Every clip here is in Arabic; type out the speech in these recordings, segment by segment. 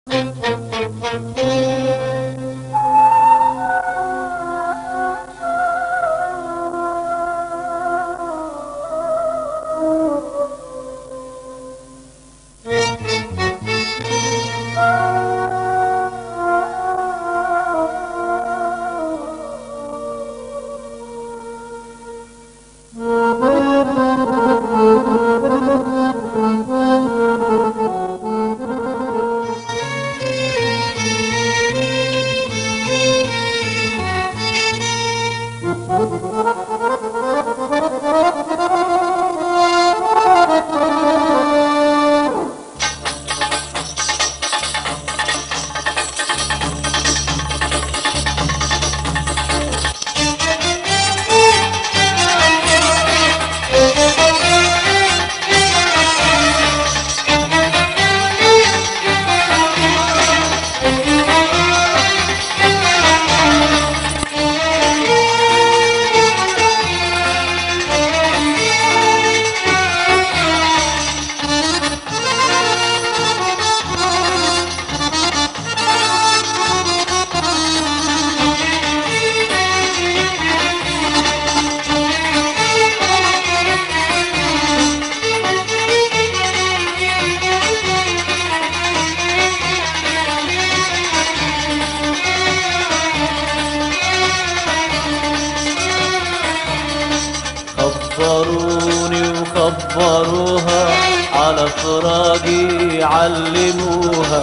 خبروني وخبروها على فراقي علموها.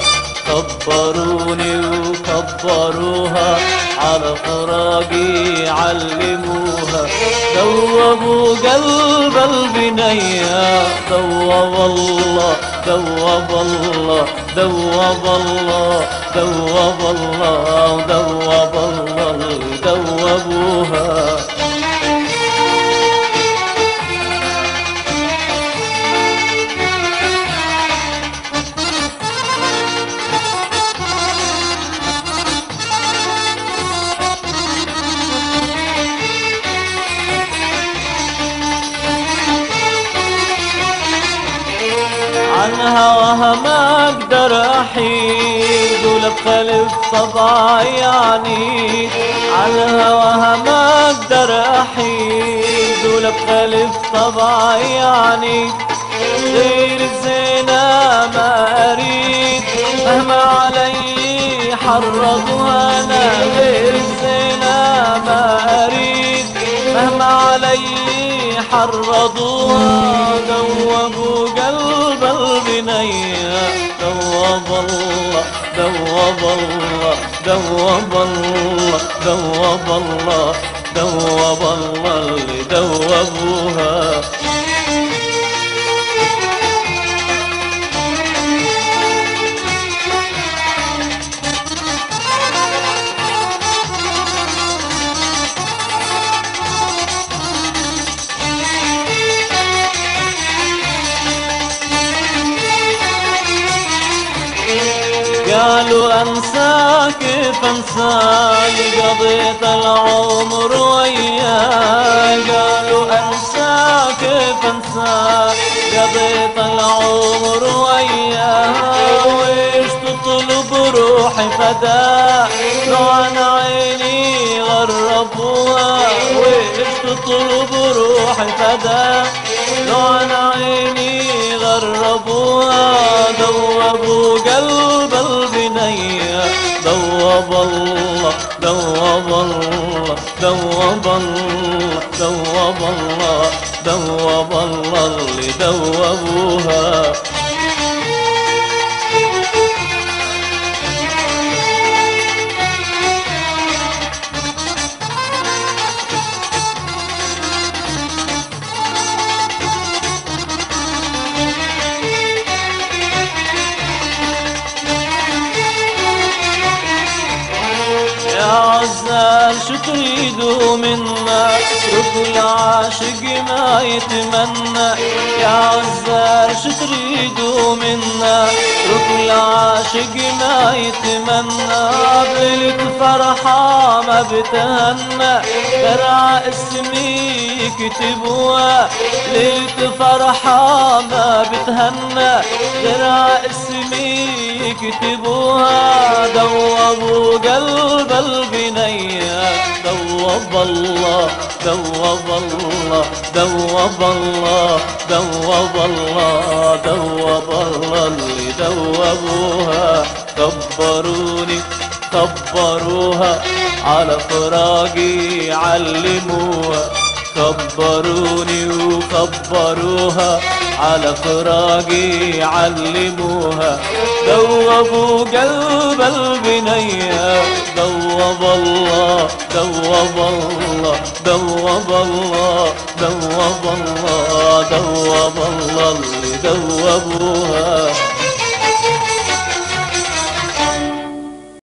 خبروني وخبروها على فراقي علموها. دوبوا قلب البنية دوب الله دوب الله دوب الله دوب الله دوب الله دوبوها. عن هواها ما اقدر احيد ولا بخلف طبعي عنيد. عن هواها ما اقدر احيد ولا بخلف طبعي عنيد. غير الزنا ما اريد مهما علي حرضوها انا. غير الزنا ما اريد مهما علي حرضوها. دوبوا قلب البنية دوب الله دوب الله دوب الله دوب الله دوب الله اللي دوبوها. قالوا انساك كيف انساك قضيت العمر وياك. قالوا انساك كيف انساك قضيت العمر وياك. ويش تطلب روحي فداك لو عن عيني غربوها. ويش تطلب روحي فداك لو عن عيني غربوها. دوبوا قلب البنية دوب الله دوب الله دوب الله دوب الله دوب الله اللي دوبوها. عزال شو تريدوا منا ركن العاشق ما يتمنى. يا عزال شو تريدوا منا ركن العاشق ما يتمنى. ليلة فرحة ما بتهنى درع اسمي يكتبوها، ليلة فرحة ما بتهنى درع اسمي يكتبوها، دوبوا قلب البنية دوب الله دوب الله دوب الله دوب الله دوب الله اللي دوبوها. كبروني كبروها على فراقي علموها، كبروني وكبروها على فراقي علموها، دوبوا قلب البنية دوب الله دوب الله دوب الله دوب الله دوب الله اللي دوبوها.